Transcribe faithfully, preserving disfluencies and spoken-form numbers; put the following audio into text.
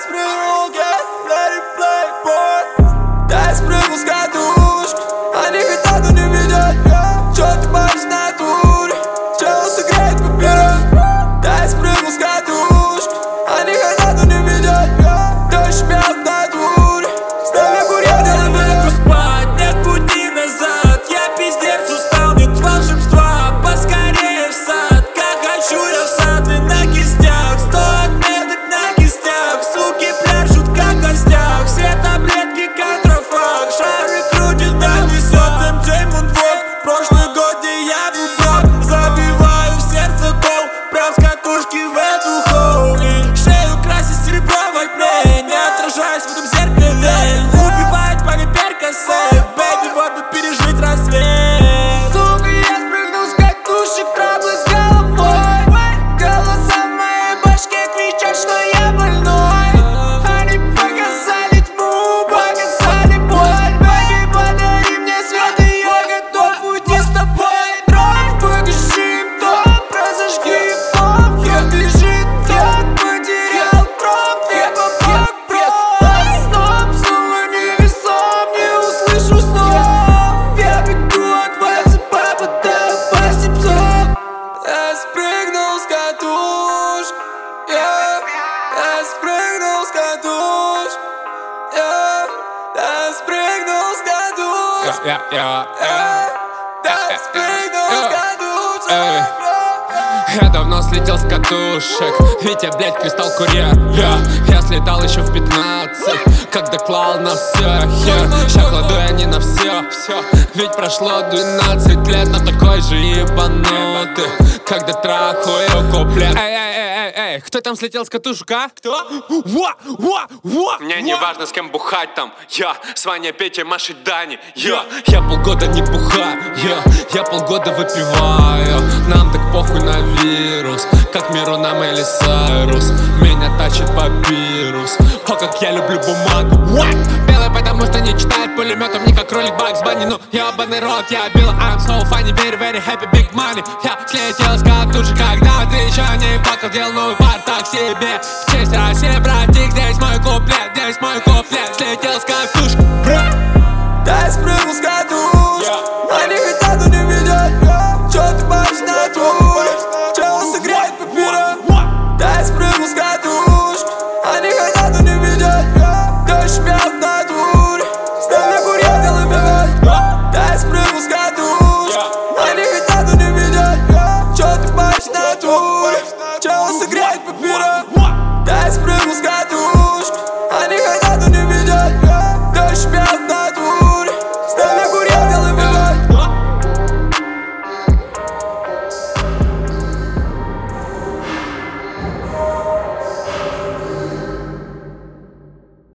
спрыгнул, get, let it play, boy. Да, я спрыгнул с катушки. Они хотят, но не видят. Чё ты паришь в натуре? Челу сыграет по первым. Да, я спрыгнул с катушки. Они хотят, но не видят. Дождь мел в натуре. Ставлю бурьян, я не спать, нет пути назад. Я пиздец устал, нет волшебства. Поскорее в сад, как хочу я в садле на кистях. Сто отметок на кистях. Суки пляшут, как в гостях. Все таблетки контрафакт. Шары крутит, да несет эм джей Moonwalk. Прошлый год, где я был брат. Забиваю в сердце кол. Прям с катушки в эту хоу. И шею красит серебро во тьме. Не отражаюсь в этом зеркале. Убивает парень перкосе. Бэйби, вот бы пережить рассвет. Сука, я спрыгнул с катушек, траблы с головой. Голоса в моей башке кричат, что я больной. Они показали тьму, показали боль. Бэйби, подари мне свет, и я готов уйти с тобой. Дрон, покажи им топ, разожги фон. Хер лежит, я потерял троп. Я попал в проб. Сноп, снова невесом, не услышу снов. Я бегу от вас и попадаю в пасть псов. Я спрыгнул с катушек, я, я спрыгнул с катушек, я, я спрыгнул с катушек, Я, я, я, я спрыгнул с катушек. Я давно слетел с катушек. Витя, блядь, кристалл курьер. Я, я слетал еще в пятнадцать, когда клал на все. Хер, ща кладу я не на все, все. Ведь прошло двенадцать лет, но такой же ебанутый, когда трахаю куплет. Эй, эй, эй, эй, эй, кто там слетел с катушек, а? Кто? Ва, ва, ва. Мне не важно, с кем бухать там. Я, с Ваней, Петей, Машей, Дани. Я, я полгода не бухаю. Я, я полгода выпиваю. Нам так похуй на вирус, как Миру на Мейли Сайрус. Меня тащит папирус. О, как я люблю бумагу. What? Белый, потому что не читает пулеметом, не как кролик Бакс Банни. Ну, ебаный рот, я била, I'm so funny, very, very happy, big money. Я слетел с катушек, когда ты еще не плакал, делал новый партак себе. В честь России, братик, здесь мой куплет, здесь мой куплет. Слетел с катушек.